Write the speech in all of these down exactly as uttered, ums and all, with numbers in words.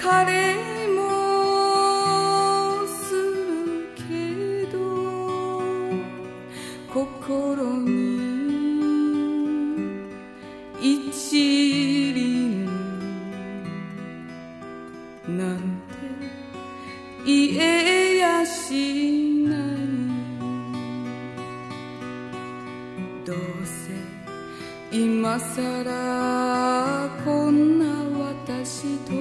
彼もするけど心に一輪なんて言えやしない。どうせ今さらこんな私と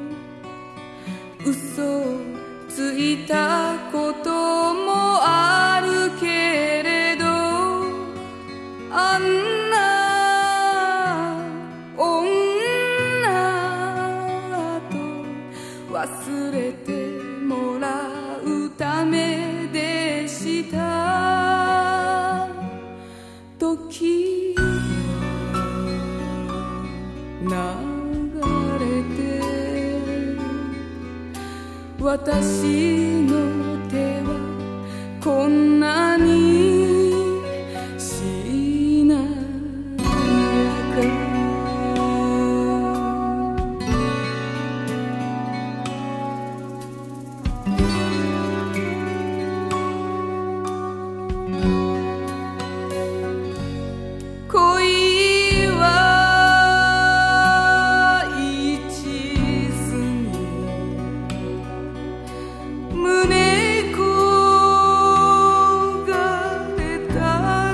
嘘をついたこともあるけれど、あんな女と忘れてもらうためでした。時流れて私の手はこんなにしなやか。恋は一途に胸焦がれたら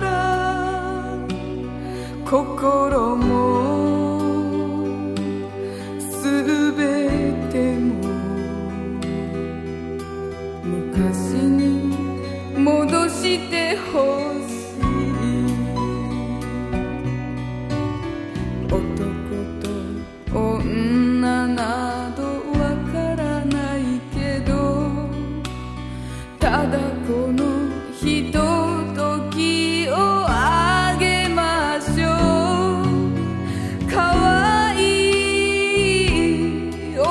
心もすべても昔に戻してほしい。男と女などわからないけど、ただこのひとときをあげましょう。かわいい女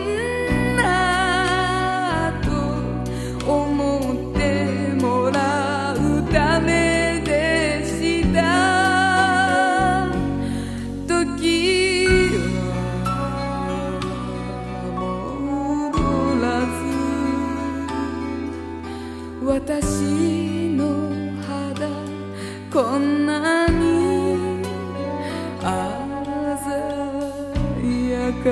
と思ってもらうためでした。時は戻らず、私の肌こんなに鮮やか。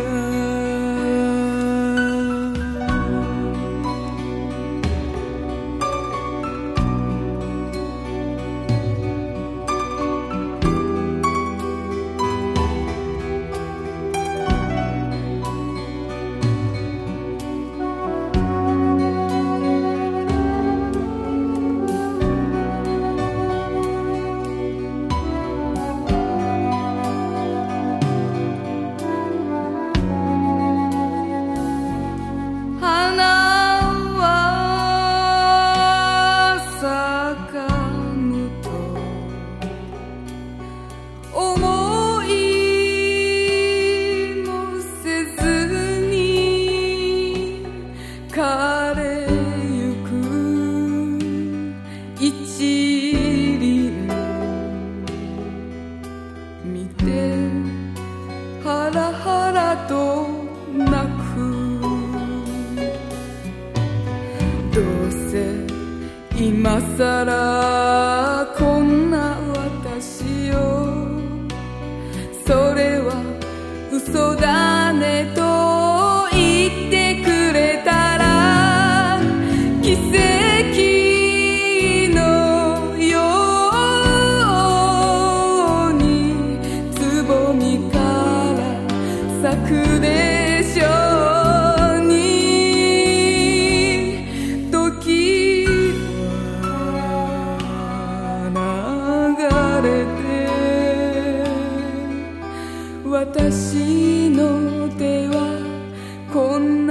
見てハラハラと泣く。どうせ今さらこんな私を、それは嘘だねと言ってくれたら、奇跡咲くでしょうに。時は流れて私の手はこんな